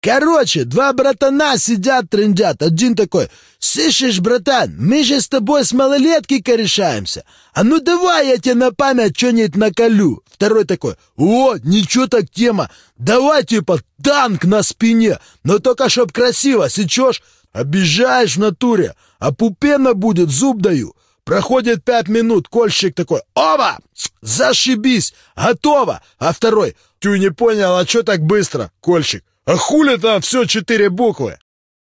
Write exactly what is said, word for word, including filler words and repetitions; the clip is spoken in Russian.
Короче, два братана сидят, трындят. Один такой: «Слышишь, братан, мы же с тобой с малолетки корешаемся. А ну давай я тебе на память что-нибудь наколю». Второй такой: «О, ничего так тема. Давай типа танк на спине, но только чтоб красиво, сечешь? Обижаешь в натуре, а пупена будет, зуб даю». Проходит пять минут, кольщик такой: «Оба! Зашибись! Готово!» А второй: «Тю, не понял, а что так быстро?» Кольщик: «А хули там все четыре буквы?»